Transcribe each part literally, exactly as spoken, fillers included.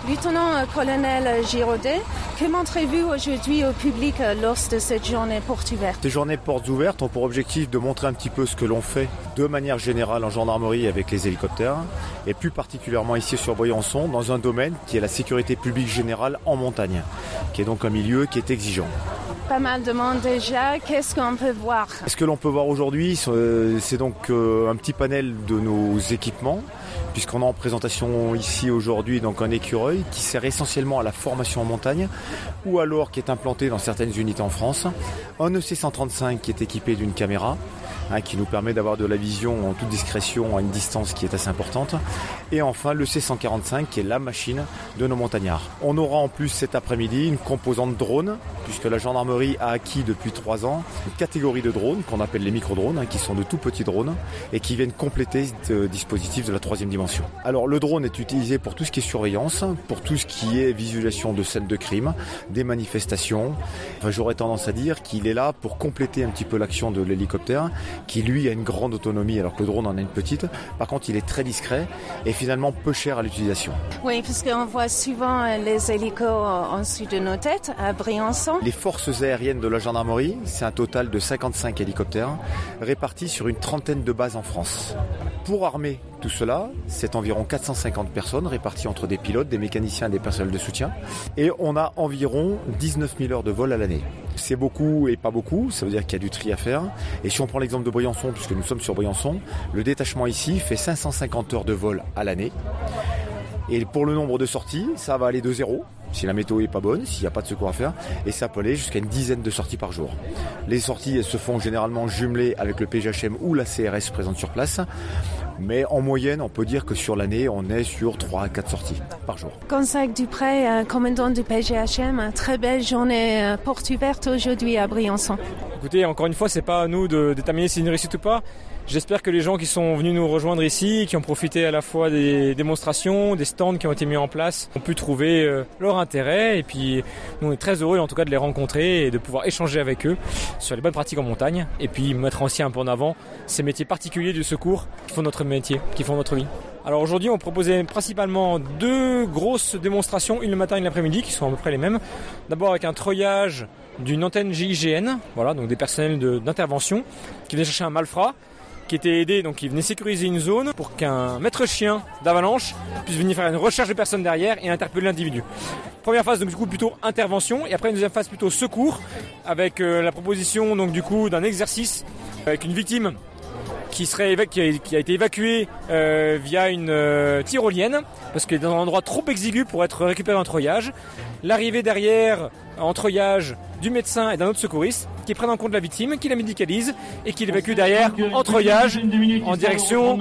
Lieutenant-colonel Giraudet, que montrez-vous aujourd'hui au public lors de cette journée portes ouvertes? Ces journées portes ouvertes ont pour objectif de montrer un petit peu ce que l'on fait de manière générale en gendarmerie avec les hélicoptères et plus particulièrement ici sur Briançon dans un domaine qui est la sécurité publique générale en montagne, qui est donc un milieu qui est exigeant. Pas mal de monde déjà, qu'est-ce qu'on peut voir? Ce que l'on peut voir aujourd'hui, c'est donc un petit panel de nos équipements, puisqu'on a en présentation ici aujourd'hui donc un écureuil qui sert essentiellement à la formation en montagne ou alors qui est implanté dans certaines unités en France, un E C cent trente-cinq qui est équipé d'une caméra, Hein, qui nous permet d'avoir de la vision en toute discrétion à une distance qui est assez importante. Et enfin le C cent quarante-cinq qui est la machine de nos montagnards. On aura en plus cet après-midi une composante drone, puisque la gendarmerie a acquis depuis trois ans une catégorie de drones qu'on appelle les micro-drones, hein, qui sont de tout petits drones et qui viennent compléter ce dispositif de la troisième dimension. Alors le drone est utilisé pour tout ce qui est surveillance, pour tout ce qui est visualisation de scènes de crime, des manifestations. Enfin, j'aurais tendance à dire qu'il est là pour compléter un petit peu l'action de l'hélicoptère, qui lui a une grande autonomie alors que le drone en a une petite. Par contre il est très discret et finalement peu cher à l'utilisation. Oui, parce qu'on voit souvent les hélicos en dessous de nos têtes à Briançon. Les forces aériennes de la gendarmerie, c'est un total de cinquante-cinq hélicoptères répartis sur une trentaine de bases en France. Pour armer tout cela, c'est environ quatre cent cinquante personnes réparties entre des pilotes, des mécaniciens et des personnels de soutien. Et on a environ dix-neuf mille heures de vol à l'année. C'est beaucoup et pas beaucoup, ça veut dire qu'il y a du tri à faire. Et si on prend l'exemple de Briançon, puisque nous sommes sur Briançon, le détachement ici fait cinq cent cinquante heures de vol à l'année. Et pour le nombre de sorties, ça va aller de zéro, si la météo est pas bonne, s'il n'y a pas de secours à faire, et ça peut aller jusqu'à une dizaine de sorties par jour. Les sorties, elles se font généralement jumelées avec le P G H M ou la C R S présente sur place. Mais en moyenne, on peut dire que sur l'année, on est sur trois à quatre sorties par jour. Gonzague Dupré, commandant du P G H M, très belle journée porte ouverte aujourd'hui à Briançon. Écoutez, encore une fois, c'est pas à nous de déterminer si c'est une réussite ou pas. J'espère que les gens qui sont venus nous rejoindre ici, qui ont profité à la fois des démonstrations, des stands qui ont été mis en place, ont pu trouver euh, leur intérêt. Et puis, nous, on est très heureux en tout cas de les rencontrer et de pouvoir échanger avec eux sur les bonnes pratiques en montagne. Et puis, mettre aussi un peu en avant ces métiers particuliers du secours qui font notre métier, qui font notre vie. Alors aujourd'hui, on proposait principalement deux grosses démonstrations, une le matin et une l'après-midi, qui sont à peu près les mêmes. D'abord avec un treuillage d'une antenne G I G N, voilà, donc des personnels de, d'intervention, qui venaient chercher un malfrat, qui était aidé, donc qui venait sécuriser une zone pour qu'un maître chien d'avalanche puisse venir faire une recherche de personnes derrière et interpeller l'individu. Première phase, donc du coup plutôt intervention, et après une deuxième phase plutôt secours, avec euh, la proposition donc du coup d'un exercice avec une victime qui serait éva- qui, a, qui a été évacuée euh, via une euh, tyrolienne, parce qu'elle est dans un endroit trop exigu pour être récupérée en treuillage. L'arrivée derrière en treuillage du médecin et d'un autre secouriste qui prennent en compte la victime, qui la médicalise et qui l'évacue derrière en treuillage en direction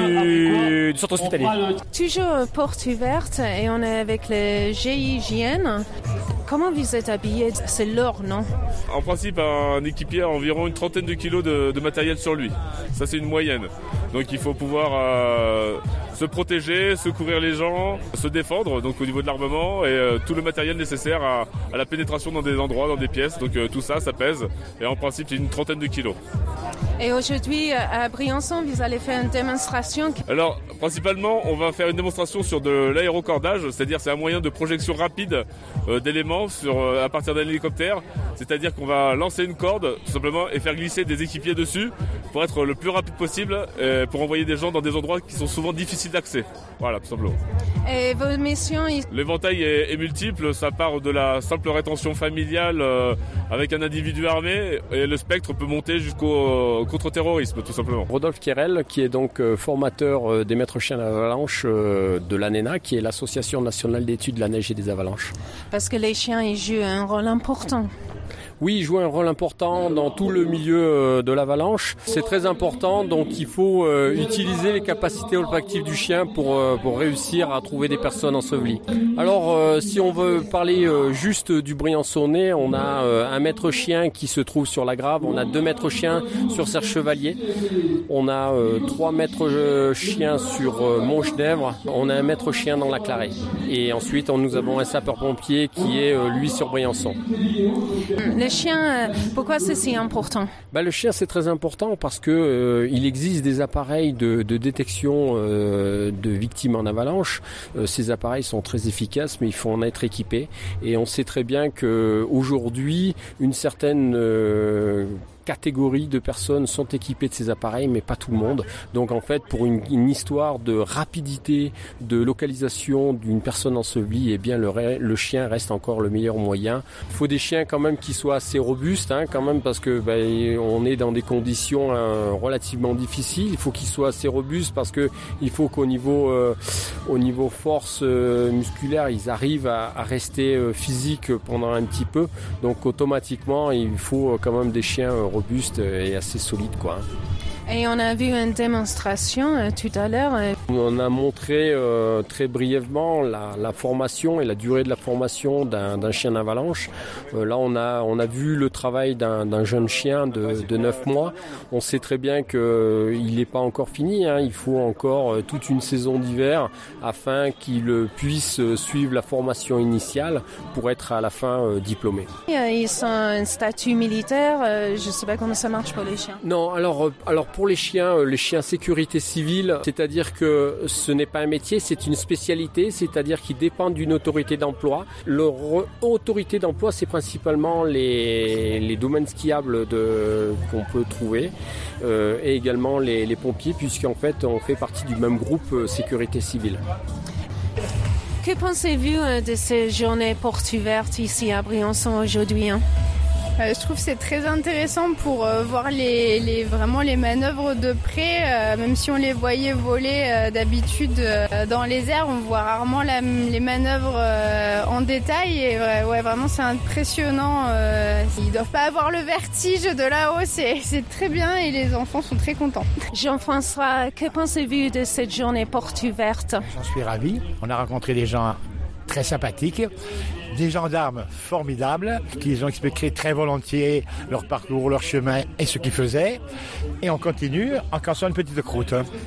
du, du centre hospitalier. Toujours porte ouverte et on est avec le G I G N. Comment vous êtes habillé? C'est lourd, non? En principe, un équipier a environ une trentaine de kilos de, de matériel sur lui. Ça, c'est une moyenne. Donc il faut pouvoir euh, se protéger, secourir les gens, se défendre, donc au niveau de l'armement et euh, tout le matériel nécessaire à, à la pénétration dans des endroits, dans des pièces. Donc euh, tout ça, ça pèse. Et en principe, c'est une trentaine de kilos. Et aujourd'hui, à Briançon, vous allez faire une démonstration? Alors, principalement, on va faire une démonstration sur de l'aérocordage, c'est-à-dire c'est un moyen de projection rapide euh, d'éléments sur, euh, à partir d'un hélicoptère. C'est-à-dire qu'on va lancer une corde, tout simplement, et faire glisser des équipiers dessus pour être le plus rapide possible, euh, pour envoyer des gens dans des endroits qui sont souvent difficiles d'accès. Voilà, tout simplement. Et vos missions? L'éventail est, est multiple, ça part de la simple rétention familiale euh, avec un individu armé, et le spectre peut monter jusqu'au contre-terrorisme, tout simplement. Rodolphe Kérel, qui est donc euh, formateur euh, des maîtres chiens d'avalanche euh, de l'A N E N A, qui est l'Association nationale d'études de la neige et des avalanches. Parce que les chiens, ils jouent un rôle important. Oui, il joue un rôle important dans tout le milieu de l'avalanche. C'est très important, donc il faut euh, utiliser les capacités olfactives du chien pour, euh, pour réussir à trouver des personnes ensevelies. Alors, euh, si on veut parler euh, juste du Briançonnais, on a euh, un maître chien qui se trouve sur la Grave, on a deux maîtres chiens sur Serre Chevalier, on a euh, trois maîtres chiens sur euh, Montgenèvre, on a un maître chien dans la Clarée. Et ensuite, on, nous avons un sapeur-pompier qui est, euh, lui, sur Briançon. Le le chien, pourquoi c'est si important? Bah, le chien, c'est très important parce que euh, il existe des appareils de, de détection euh, de victimes en avalanche. Euh, ces appareils sont très efficaces, mais il faut en être équipé. Et on sait très bien qu'aujourd'hui, une certaine euh, catégories de personnes sont équipées de ces appareils, mais pas tout le monde. Donc en fait, pour une, une histoire de rapidité, de localisation d'une personne ensevelie, eh bien le, le chien reste encore le meilleur moyen. Il faut des chiens quand même qui soient assez robustes, hein, quand même, parce que ben, on est dans des conditions hein, relativement difficiles. Il faut qu'ils soient assez robustes parce que il faut qu'au niveau, euh, au niveau force euh, musculaire, ils arrivent à, à rester euh, physiques pendant un petit peu. Donc automatiquement, il faut euh, quand même des chiens euh, robuste et assez solide, quoi. Et on a vu une démonstration euh, tout à l'heure. Euh... On a montré euh, très brièvement la, la formation et la durée de la formation d'un, d'un chien d'avalanche. Euh, là, on a, on a vu le travail d'un, d'un jeune chien de, de neuf mois. On sait très bien qu'il euh, n'est pas encore fini. Hein. Il faut encore euh, toute une saison d'hiver afin qu'il puisse euh, suivre la formation initiale pour être à la fin euh, diplômé. Ils sont un statut militaire. Euh, je ne sais pas comment ça marche pour les chiens. Non, alors, alors pour les chiens, les chiens sécurité civile, c'est-à-dire que ce n'est pas un métier, c'est une spécialité, c'est-à-dire qu'ils dépendent d'une autorité d'emploi. Leur autorité d'emploi, c'est principalement les, les domaines skiables de, qu'on peut trouver euh, et également les, les pompiers, puisqu'en fait, on fait partie du même groupe euh, sécurité civile. Que pensez-vous de ces journées portes ouvertes ici à Briançon aujourd'hui, hein? Euh, je trouve que c'est très intéressant pour euh, voir les, les, vraiment les manœuvres de près, euh, même si on les voyait voler euh, d'habitude euh, dans les airs, on voit rarement la, les manœuvres euh, en détail et euh, ouais, vraiment c'est impressionnant. Euh, ils doivent pas avoir le vertige de là-haut, c'est, c'est très bien et les enfants sont très contents. Jean-François, que pensez-vous de cette journée porte ouverte? J'en suis ravi, on a rencontré des gens très sympathiques, des gendarmes formidables qui ont expliqué très volontiers leur parcours, leur chemin et ce qu'ils faisaient. Et on continue en cassant une petite croûte.